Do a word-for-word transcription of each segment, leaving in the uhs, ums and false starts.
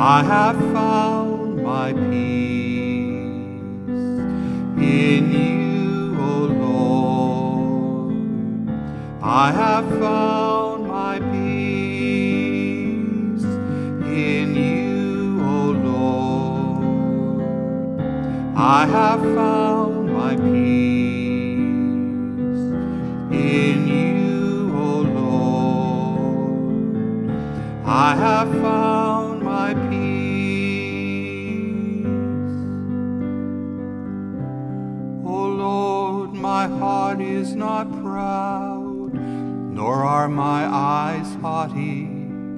I have found my peace in you, O Lord. I have found my peace in you, O Lord. I have found my peace in you, O Lord. I have found my peace. O Lord, my heart is not proud, nor are my eyes haughty.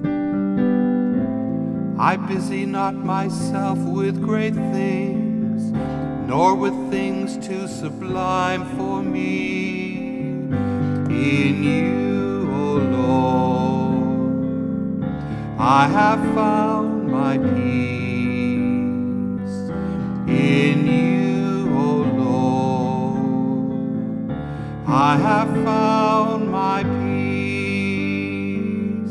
I busy not myself with great things, nor with things too sublime for me. In you, O Lord, I have found my peace. In you, O Lord, I have found my peace.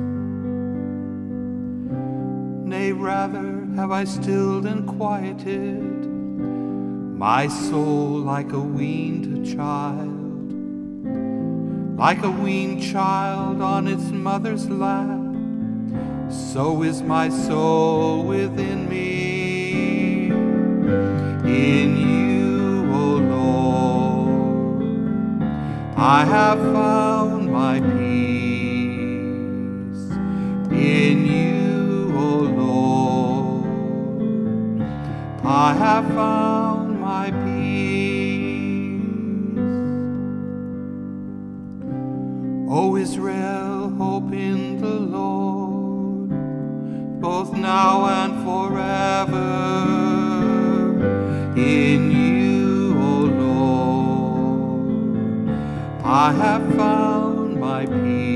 Nay, rather have I stilled and quieted my soul like a weaned child, like a weaned child on its mother's lap. So is my soul within me. In you, O Lord, I have found my peace. In you, O Lord, I have found my peace. O Israel, hope in the Lord, both now and forever. In you, O Lord, I have found my peace.